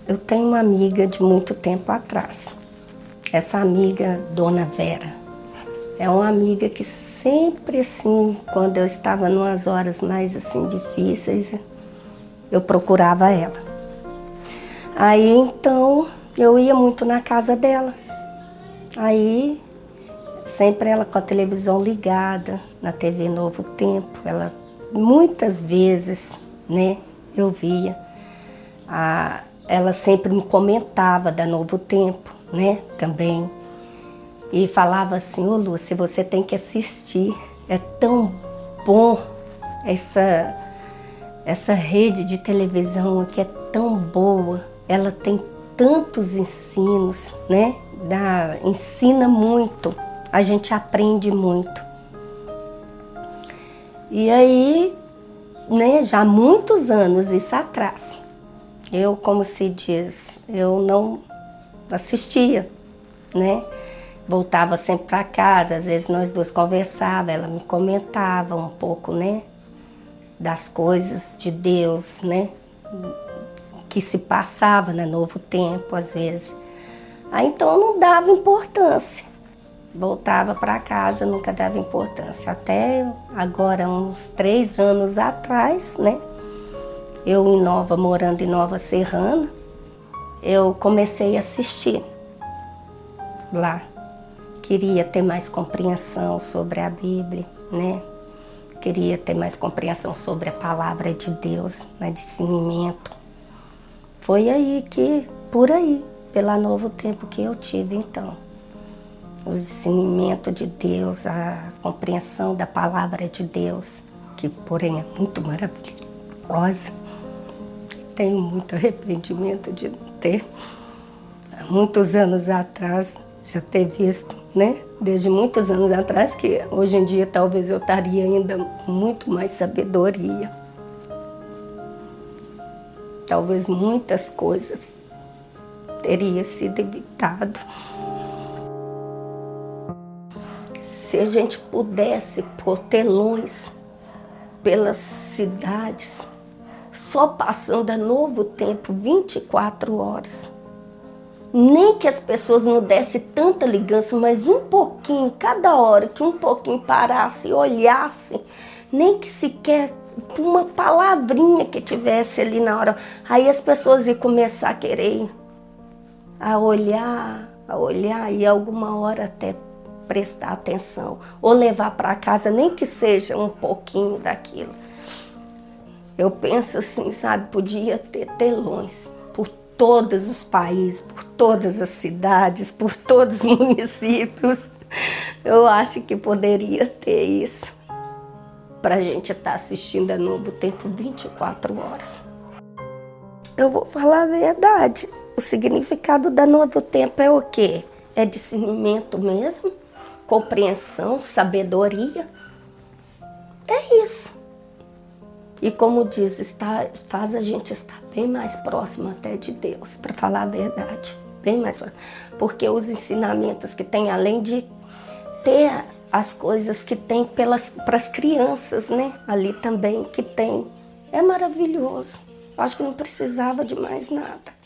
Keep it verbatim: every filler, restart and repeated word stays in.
Eu tenho uma amiga de muito tempo atrás. Essa amiga, Dona Vera, é uma amiga que sempre assim, quando eu estava em umas horas mais assim difíceis, eu procurava ela. Aí então eu ia muito na casa dela. Aí sempre ela com a televisão ligada, na T V Novo Tempo, ela muitas vezes, né, eu via. A, ela sempre me comentava da Novo Tempo, né, também. E falava assim, ô Lúcia, você tem que assistir, é tão bom essa, essa rede de televisão aqui, é tão boa, ela tem tantos ensinos, né, dá, ensina muito, a gente aprende muito. E aí, né, já há muitos anos isso atrás, eu, como se diz, eu não assistia, né? Voltava sempre para casa, às vezes nós duas conversávamos, ela me comentava um pouco, né? Das coisas de Deus, né? Que se passava no Novo Tempo, às vezes. Aí então eu não dava importância. Voltava para casa, nunca dava importância. Até agora, uns três anos atrás, né? Eu em Nova, morando em Nova Serrana, eu comecei a assistir lá. Queria ter mais compreensão sobre a Bíblia, né? Queria ter mais compreensão sobre a palavra de Deus, né? Discernimento. Foi aí que, por aí, pela Novo Tempo que eu tive então. O discernimento de Deus, a compreensão da palavra de Deus, que porém é muito maravilhosa. Tenho muito arrependimento de não ter, há muitos anos atrás, já ter visto, né? Desde muitos anos atrás, que hoje em dia talvez eu estaria ainda com muito mais sabedoria. Talvez muitas coisas teria sido evitado. Se a gente pudesse pôr telões pelas cidades, só passando a Novo Tempo vinte e quatro horas. Nem que as pessoas não dessem tanta ligança, mas um pouquinho, cada hora que um pouquinho parasse e olhasse, nem que sequer uma palavrinha que tivesse ali na hora, aí as pessoas iam começar a querer, a olhar, a olhar e alguma hora até prestar atenção, ou levar para casa, nem que seja um pouquinho daquilo. Eu penso assim, sabe, podia ter telões por todos os países, por todas as cidades, por todos os municípios. Eu acho que poderia ter isso, para a gente estar assistindo a Novo Tempo vinte e quatro horas. Eu vou falar a verdade, o significado da Novo Tempo é o quê? É discernimento mesmo, compreensão, sabedoria, é isso. E como diz, está, faz a gente estar bem mais próximo até de Deus, para falar a verdade, bem mais próximo. Porque os ensinamentos que tem, além de ter as coisas que tem pelas, para as crianças, né? Ali também que tem, é maravilhoso. Acho que não precisava de mais nada.